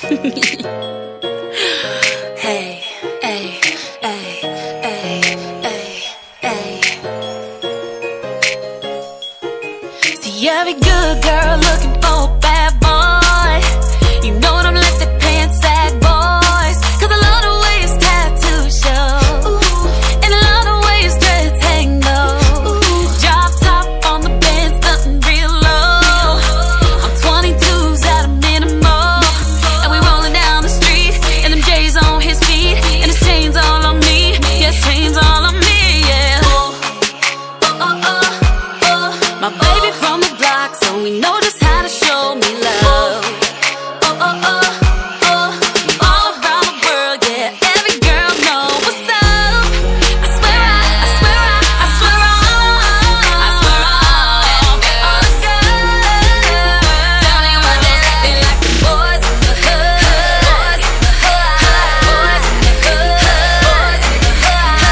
Hey, hey, hey, hey, hey, hey. See, every good girl looking for a bad boy. You know them lifted pants sad boys, 'cause a lot of ways tattoos show, and a lot of ways dreads hang low. Drop top on the Benz, nothing real low. I'm 22s at a minimal, and we rolling down the street, and them J's on his feet, and his chains all on me. Yes, chains all on me, yeah. Oh, oh, oh, oh. My baby from the block, so we know just how to show me love. Oh, oh, oh, oh. All around the world, yeah, every girl know what's up. I swear I swear I swear all the girls. Tell me what they like. They like the boys in the hood, boys in the hood, boys in the hood, boys in the hood.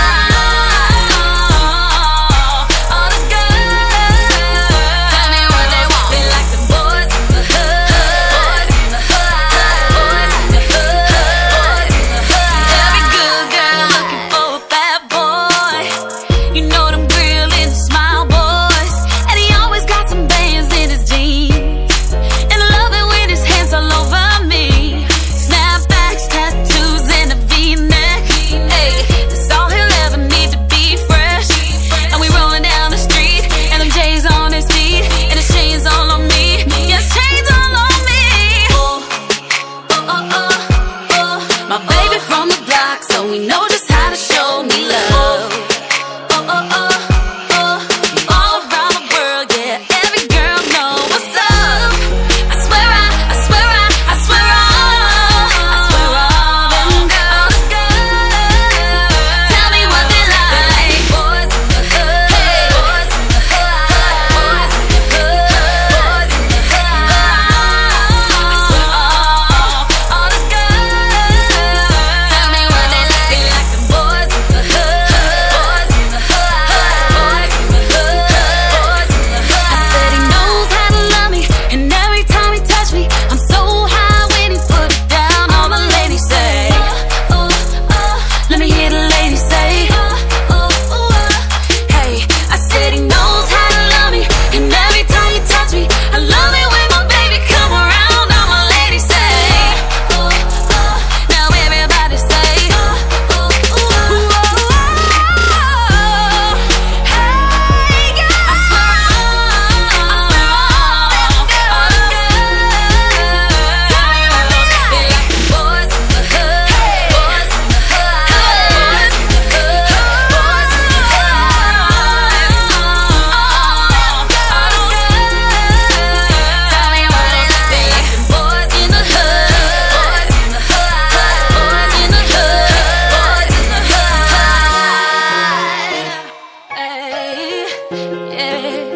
All the girls. Tell me what they want. They like the boys in the hood, boys in the hood, boys in the hood, boys in the hood. Every good girl looking for a bad boy. You know them grill and smile boys, and he always got some bands in his jeans, and I love it when his hands all over me. Snapbacks, tattoos, and a V-neck. Hey, that's all he'll ever need to be fresh. And we rolling down the street, and them J's on his feet, and his chains all on me. Yes, chains all on me. Oh, oh, oh, oh, oh. My baby from the block, so we know just how to show me love. Oh, oh, oh, oh. All around the world, yeah, every girl know what's up. I swear I swear I swear all them girls. Tell me what they like. Boys in the hood, boys in the hood, boys in the hood, boys in the hood. I swear all the girls. Tell me what they like. They like the boys in the hood, boys in the hood, boys in the hood, boys in the hood. I said he knows how to love me, and every time he touch me, I'm so high when he put it down. All the ladies say, oh, oh, let me hear the ladies say, oh, oh, oh. Hey, I said he knows how to love me, and every time he touch me, I love it when my baby come around. All my ladies say, oh, oh. Now everybody say, oh, oh, oh, oh. Hey, yeah. I swear all them girls. Tell me what they like. They like the boys in the hood, boys in the hood, boys in the hood, boys in the hood. Tell me what they like. They like the boys in the hood, boys in the hood, boys in the hood, boys in the hood. Hey, yeah.